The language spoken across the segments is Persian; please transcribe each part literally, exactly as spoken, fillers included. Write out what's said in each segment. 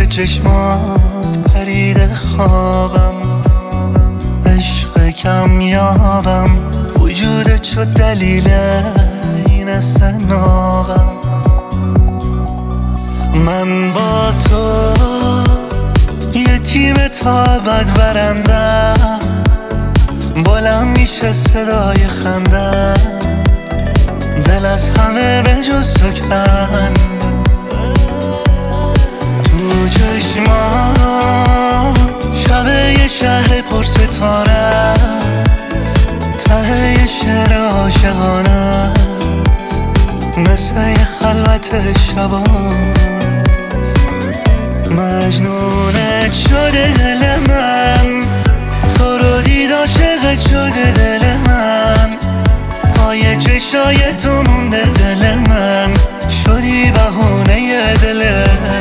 چشمات پرید خوابم، عشق کم یابم، وجودت شد دلیل این استنابم. من با تو یه تیم تا ابد برنده، بلند میشه صدای خنده، دل از همه به جز تو کنده. تو چشمان شب یه شهر پر ستاره است، ته یه شعر عاشقانه است، مثل یه خلوت شباست. مجنونت شده دل من، تو رو دید عاشقت شده دل من، پای چشای تو مونده دل من، شدی بهونه دل من.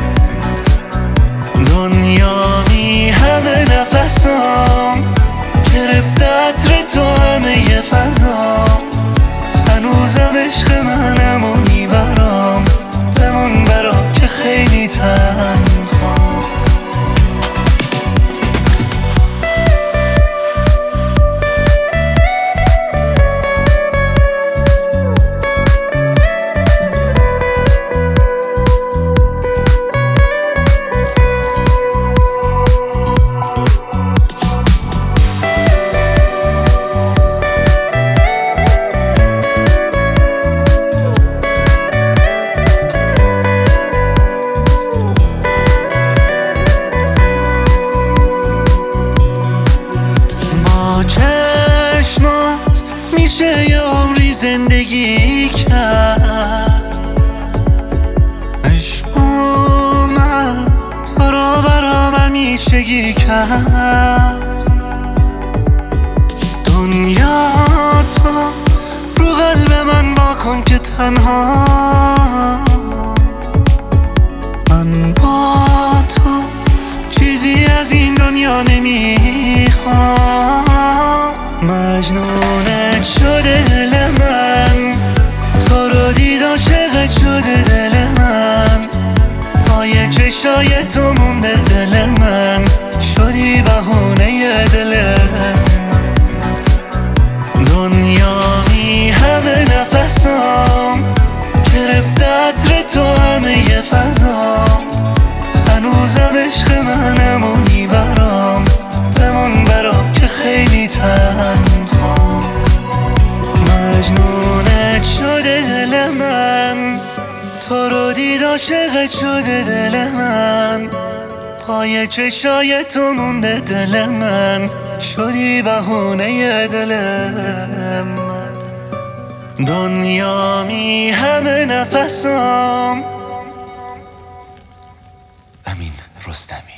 دنیا می همه نفسام، گرفته عطر تو همه ی فضام، هنوزم عشق منم و میبرام، بمون برام که خیلی تنهام. چشمات میشه یه عمری زندگی کرد، عشق اومد تو رو برام همیشگی کرد. دنیا تو رو قلب من واکن که تنها، من با تو چیزی از این دنیا نمیخوام. مجنونت شده دل من، تو رو دید عاشقت شده دل من، پای چشای تو مونده دل من، شدی بهونه دل من. دنیا می همه نفسام، گرفته عطر تو همه ی فضام، هنوزم عشق منم و میبرام، بمون برام که خیلی تنهام. مجنونت شده دل من، تو رو دید عاشقت شده دل من، پای چشای تو مونده دل من، شدی بهونه دل من. دنیا می همه نفسام. امین رستمی.